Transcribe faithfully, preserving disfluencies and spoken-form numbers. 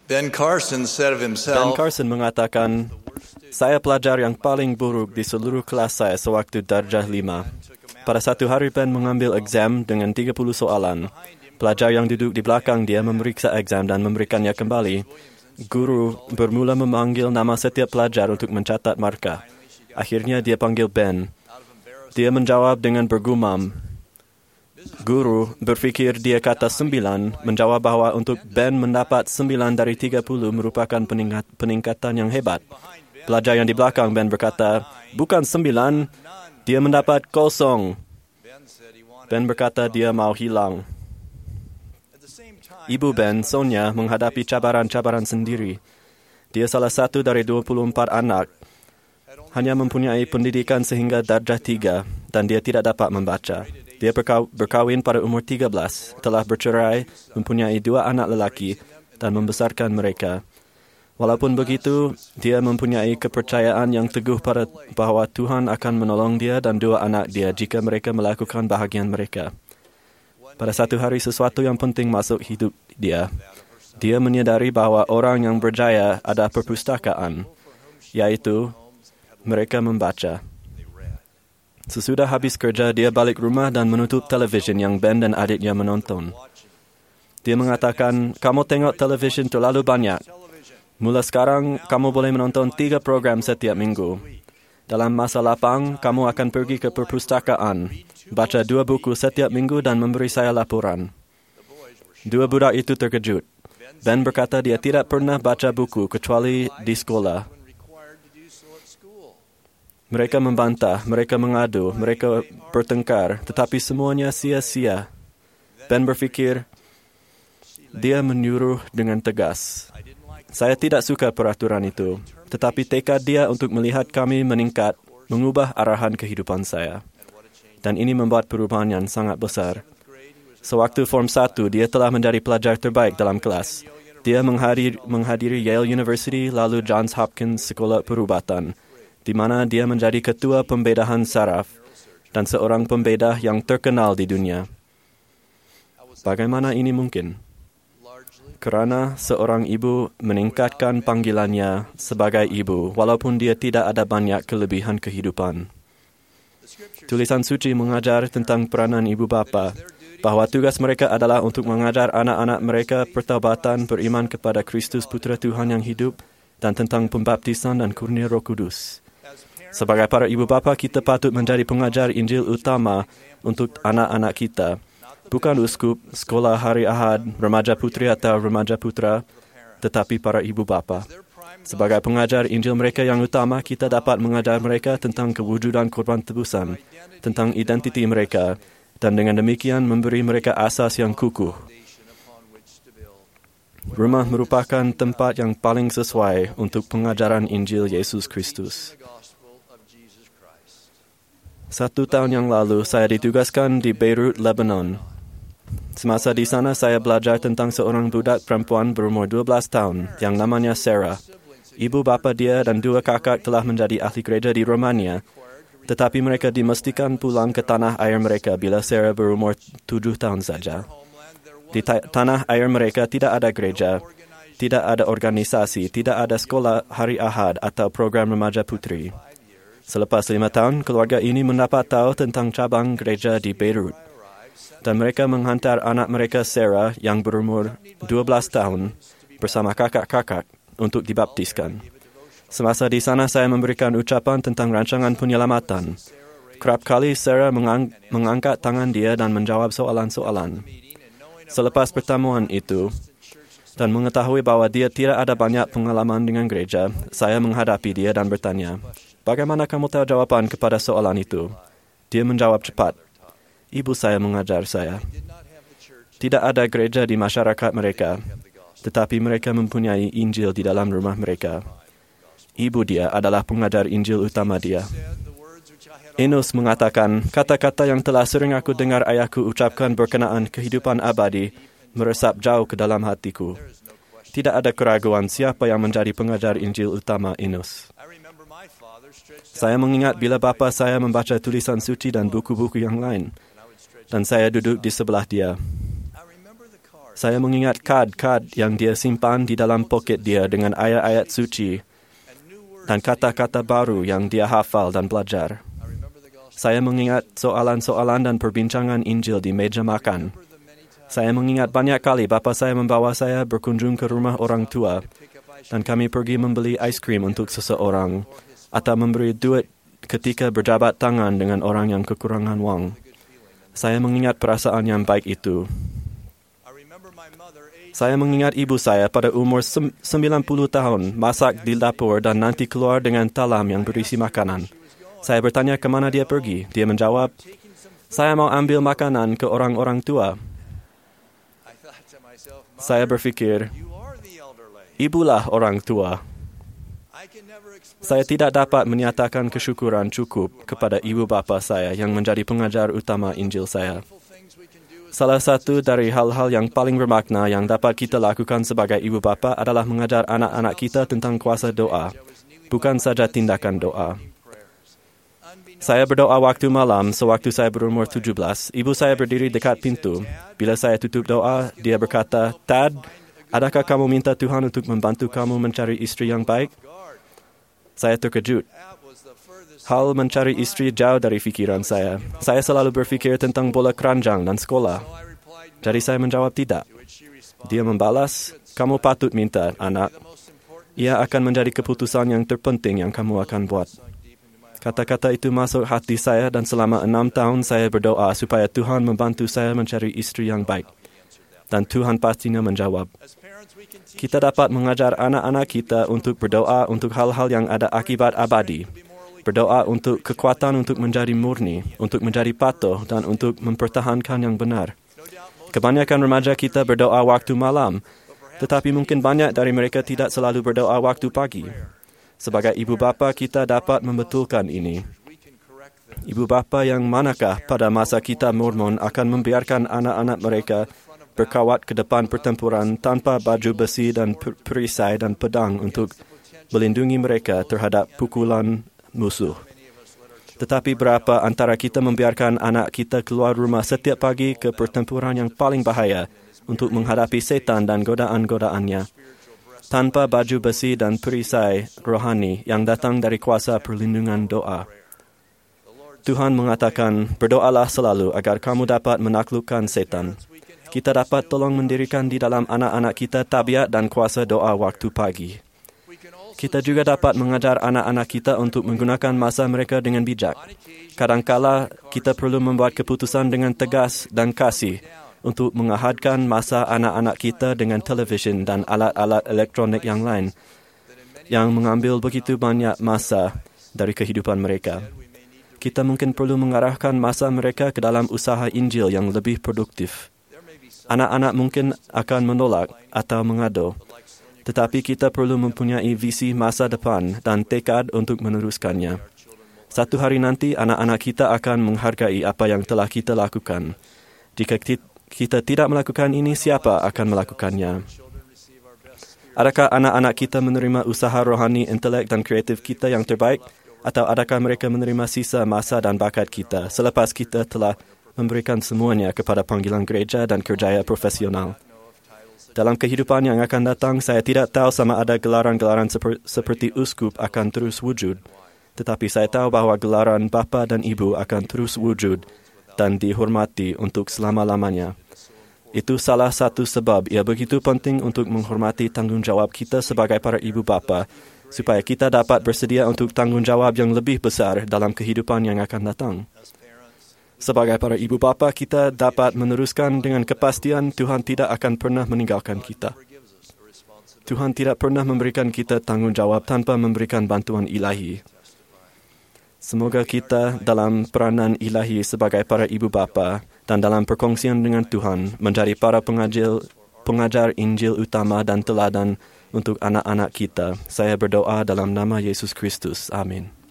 Ben Carson said of Ben himself, Carson mengatakan, saya pelajar yang paling buruk di seluruh kelas saya sewaktu darjah lima. Pada satu hari Ben mengambil exam dengan tiga puluh soalan. Pelajar yang duduk di belakang dia memeriksa exam dan memberikannya kembali. Guru bermula memanggil nama setiap pelajar untuk mencatat markah. Akhirnya dia panggil Ben. Dia menjawab dengan bergumam. Guru berfikir dia kata sembilan, menjawab bahwa untuk Ben mendapat sembilan dari tiga puluh merupakan peningkat, peningkatan yang hebat. Pelajar yang di belakang Ben berkata, bukan sembilan, dia mendapat kosong. Ben berkata dia mau hilang. Ibu Ben, Sonia, menghadapi cabaran-cabaran sendiri. Dia salah satu dari dua puluh empat anak. Hanya mempunyai pendidikan sehingga darjah tiga dan dia tidak dapat membaca. Dia berkahwin pada umur tiga belas, telah bercerai, mempunyai dua anak lelaki dan membesarkan mereka. Walaupun begitu, dia mempunyai kepercayaan yang teguh pada bahawa Tuhan akan menolong dia dan dua anak dia jika mereka melakukan bahagian mereka. Pada satu hari, sesuatu yang penting masuk hidup dia. Dia menyadari bahawa orang yang berjaya ada perpustakaan, yaitu mereka membaca. Sesudah habis kerja, dia balik rumah dan menutup televisyen yang Ben dan adiknya menonton. Dia mengatakan, kamu tengok televisyen terlalu banyak. Mula sekarang, kamu boleh menonton tiga program setiap minggu. Dalam masa lapang, kamu akan pergi ke perpustakaan, baca dua buku setiap minggu dan memberi saya laporan. Dua budak itu terkejut. Ben berkata dia tidak pernah baca buku kecuali di sekolah. Mereka membantah, mereka mengadu, mereka bertengkar, tetapi semuanya sia-sia. Ben berfikir, dia menyuruh dengan tegas. Saya tidak suka peraturan itu, tetapi tekad dia untuk melihat kami meningkat, mengubah arahan kehidupan saya. Dan ini membuat perubahan yang sangat besar. Sewaktu Form satu, dia telah menjadi pelajar terbaik dalam kelas. Dia menghadiri, menghadiri Yale University lalu Johns Hopkins Sekolah Perubatan, di mana dia menjadi ketua pembedahan saraf dan seorang pembedah yang terkenal di dunia. Bagaimana ini mungkin? Kerana seorang ibu meningkatkan panggilannya sebagai ibu, walaupun dia tidak ada banyak kelebihan kehidupan. Tulisan suci mengajar tentang peranan ibu bapa, bahawa tugas mereka adalah untuk mengajar anak-anak mereka pertaubatan, beriman kepada Kristus Putra Tuhan yang hidup, dan tentang pembaptisan dan kurnia Roh Kudus. Sebagai para ibu bapa, kita patut menjadi pengajar Injil utama untuk anak-anak kita. Bukan uskup, sekolah hari Ahad, remaja putri atau remaja putra, tetapi para ibu bapa. Sebagai pengajar Injil mereka yang utama, kita dapat mengajar mereka tentang kewujudan korban tebusan, tentang identiti mereka, dan dengan demikian memberi mereka asas yang kukuh. Rumah merupakan tempat yang paling sesuai untuk pengajaran Injil Yesus Kristus. Satu tahun yang lalu, saya ditugaskan di Beirut, Lebanon. Semasa di sana, saya belajar tentang seorang budak perempuan berumur dua belas tahun yang namanya Sarah. Ibu bapa dia dan dua kakak telah menjadi ahli gereja di Romania, tetapi mereka dimestikan pulang ke tanah air mereka bila Sarah berumur tujuh tahun saja. Di ta- tanah air mereka tidak ada gereja, tidak ada organisasi, tidak ada sekolah hari Ahad atau program remaja putri. Selepas lima tahun, keluarga ini mendapat tahu tentang cabang gereja di Beirut. Dan mereka menghantar anak mereka Sarah yang berumur dua belas tahun bersama kakak-kakak untuk dibaptiskan. Semasa di sana saya memberikan ucapan tentang rancangan penyelamatan. Kerap kali Sarah mengang- mengangkat tangan dia dan menjawab soalan-soalan. Selepas pertemuan itu, dan mengetahui bahwa dia tidak ada banyak pengalaman dengan gereja, saya menghadapi dia dan bertanya, bagaimana kamu tahu jawaban kepada soalan itu? Dia menjawab cepat, ibu saya mengajar saya. Tidak ada gereja di masyarakat mereka, tetapi mereka mempunyai Injil di dalam rumah mereka. Ibu dia adalah pengajar Injil utama dia. Enos mengatakan, kata-kata yang telah sering aku dengar ayahku ucapkan berkenaan kehidupan abadi meresap jauh ke dalam hatiku. Tidak ada keraguan siapa yang menjadi pengajar Injil utama Enos. Saya mengingat bila bapa saya membaca tulisan suci dan buku-buku yang lain, dan saya duduk di sebelah dia. Saya mengingat kad-kad yang dia simpan di dalam poket dia dengan ayat-ayat suci dan kata-kata baru yang dia hafal dan belajar. Saya mengingat soalan-soalan dan perbincangan Injil di meja makan. Saya mengingat banyak kali bapa saya membawa saya berkunjung ke rumah orang tua dan kami pergi membeli aiskrim untuk seseorang atau memberi duit ketika berjabat tangan dengan orang yang kekurangan wang. Saya mengingat perasaan yang baik itu. Saya mengingat ibu saya pada umur sembilan puluh tahun masak di dapur dan nanti keluar dengan talam yang berisi makanan. Saya bertanya ke mana dia pergi. Dia menjawab, saya mau ambil makanan ke orang-orang tua. Saya berfikir, ibulah orang tua. Saya tidak dapat menyatakan kesyukuran cukup kepada ibu bapa saya yang menjadi pengajar utama Injil saya. Salah satu dari hal-hal yang paling bermakna yang dapat kita lakukan sebagai ibu bapa adalah mengajar anak-anak kita tentang kuasa doa, bukan saja tindakan doa. Saya berdoa waktu malam sewaktu saya berumur tujuh belas. Ibu saya berdiri dekat pintu. Bila saya tutup doa, dia berkata, Tad, adakah kamu minta Tuhan untuk membantu kamu mencari istri yang baik? Saya terkejut. Hal mencari istri jauh dari fikiran saya. Saya selalu berfikir tentang bola keranjang dan sekolah. Jadi saya menjawab tidak. Dia membalas, kamu patut minta, anak. Ia akan menjadi keputusan yang terpenting yang kamu akan buat. Kata-kata itu masuk hati saya dan selama enam tahun saya berdoa supaya Tuhan membantu saya mencari istri yang baik. Dan Tuhan pastinya menjawab. Kita dapat mengajar anak-anak kita untuk berdoa untuk hal-hal yang ada akibat abadi. Berdoa untuk kekuatan untuk menjadi murni, untuk menjadi patuh dan untuk mempertahankan yang benar. Kebanyakan remaja kita berdoa waktu malam, tetapi mungkin banyak dari mereka tidak selalu berdoa waktu pagi. Sebagai ibu bapa kita dapat membetulkan ini. Ibu bapa yang manakah pada masa kita Mormon akan membiarkan anak-anak mereka berkawat ke depan pertempuran tanpa baju besi dan perisai dan pedang untuk melindungi mereka terhadap pukulan musuh. Tetapi berapa antara kita membiarkan anak kita keluar rumah setiap pagi ke pertempuran yang paling bahaya untuk menghadapi setan dan godaan-godaannya, tanpa baju besi dan perisai rohani yang datang dari kuasa perlindungan doa. Tuhan mengatakan, berdoalah selalu agar kamu dapat menaklukkan setan. Kita dapat tolong mendirikan di dalam anak-anak kita tabiat dan kuasa doa waktu pagi. Kita juga dapat mengajar anak-anak kita untuk menggunakan masa mereka dengan bijak. Kadangkala kita perlu membuat keputusan dengan tegas dan kasih untuk mengahadkan masa anak-anak kita dengan televisyen dan alat-alat elektronik yang lain yang mengambil begitu banyak masa dari kehidupan mereka. Kita mungkin perlu mengarahkan masa mereka ke dalam usaha Injil yang lebih produktif. Anak-anak mungkin akan menolak atau mengado. Tetapi kita perlu mempunyai visi masa depan dan tekad untuk meneruskannya. Satu hari nanti, anak-anak kita akan menghargai apa yang telah kita lakukan. Jika kita tidak melakukan ini, siapa akan melakukannya? Adakah anak-anak kita menerima usaha rohani, intelek dan kreatif kita yang terbaik? Atau adakah mereka menerima sisa masa dan bakat kita selepas kita telah memberikan semuanya kepada panggilan gereja dan kerjaya profesional? Dalam kehidupan yang akan datang, saya tidak tahu sama ada gelaran-gelaran seper- seperti uskup akan terus wujud. Tetapi saya tahu bahawa gelaran bapa dan ibu akan terus wujud dan dihormati untuk selama-lamanya. Itu salah satu sebab ia begitu penting untuk menghormati tanggungjawab kita sebagai para ibu bapa, supaya kita dapat bersedia untuk tanggungjawab yang lebih besar dalam kehidupan yang akan datang. Sebagai para ibu bapa, kita dapat meneruskan dengan kepastian Tuhan tidak akan pernah meninggalkan kita. Tuhan tidak pernah memberikan kita tanggungjawab tanpa memberikan bantuan ilahi. Semoga kita dalam peranan ilahi sebagai para ibu bapa dan dalam perkongsian dengan Tuhan menjadi para pengajar, pengajar Injil utama dan teladan untuk anak-anak kita. Saya berdoa dalam nama Yesus Kristus. Amin.